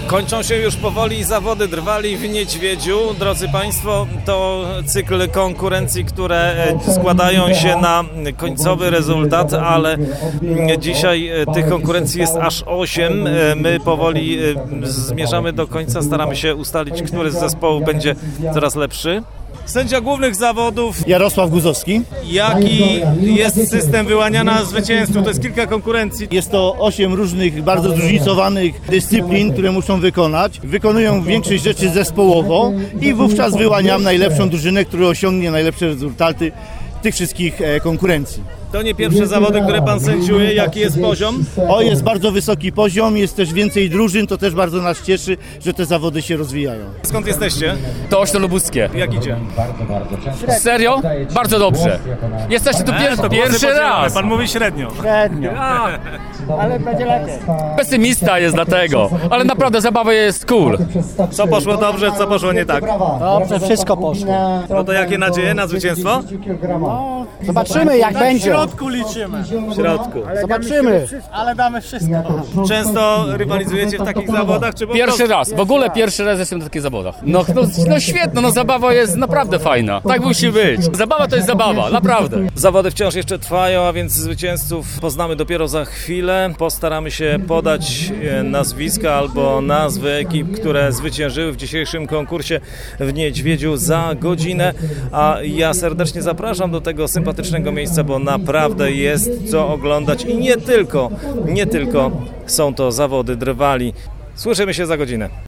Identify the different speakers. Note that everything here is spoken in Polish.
Speaker 1: Kończą się już powoli zawody drwali w Niedźwiedziu. Drodzy Państwo, to cykl konkurencji, które składają się na końcowy rezultat, ale dzisiaj tych konkurencji jest aż 8. My powoli zmierzamy do końca, staramy się ustalić, który z zespołów będzie coraz lepszy. Sędzia głównych zawodów
Speaker 2: Jarosław Guzowski.
Speaker 1: Jaki jest system wyłaniania zwycięzców? To jest kilka konkurencji.
Speaker 2: Jest to 8 różnych, bardzo zróżnicowanych dyscyplin, które muszą wykonać. Wykonują większość rzeczy zespołowo i wówczas wyłaniam najlepszą drużynę, która osiągnie najlepsze rezultaty tych wszystkich konkurencji.
Speaker 1: To nie pierwsze zawody, które Pan sędziuje. Jaki jest poziom?
Speaker 2: Jest bardzo wysoki poziom, jest też więcej drużyn, to też bardzo nas cieszy, że te zawody się rozwijają.
Speaker 1: Skąd jesteście?
Speaker 3: To Ośno Lubuskie.
Speaker 1: Jak idzie?
Speaker 3: Serio? Bardzo dobrze. Jesteście tu pierwszy raz.
Speaker 1: Pan mówi średnio.
Speaker 4: Ale będzie lepiej.
Speaker 3: Pesymista jest dlatego. Ale naprawdę zabawa jest cool.
Speaker 1: Co poszło dobrze, co poszło nie tak?
Speaker 4: Dobrze, wszystko poszło.
Speaker 1: No to jakie nadzieje na zwycięstwo?
Speaker 4: Zobaczymy jak będzie.
Speaker 1: W środku.
Speaker 4: Zobaczymy.
Speaker 5: Ale damy wszystko.
Speaker 1: Często rywalizujecie w takich zawodach? Czy po
Speaker 3: Pierwszy
Speaker 1: prostu?
Speaker 3: raz. W ogóle pierwszy raz jestem w takich zawodach. No świetno, no zabawa jest naprawdę fajna. Tak musi być. Zabawa to jest zabawa, naprawdę.
Speaker 1: Zawody wciąż jeszcze trwają, a więc zwycięzców poznamy dopiero za chwilę. Postaramy się podać nazwiska albo nazwy ekip, które zwyciężyły w dzisiejszym konkursie w Niedźwiedziu za godzinę. A ja serdecznie zapraszam do tego sympatycznego miejsca, bo naprawdę jest co oglądać i nie tylko są to zawody drwali. Słyszymy się za godzinę.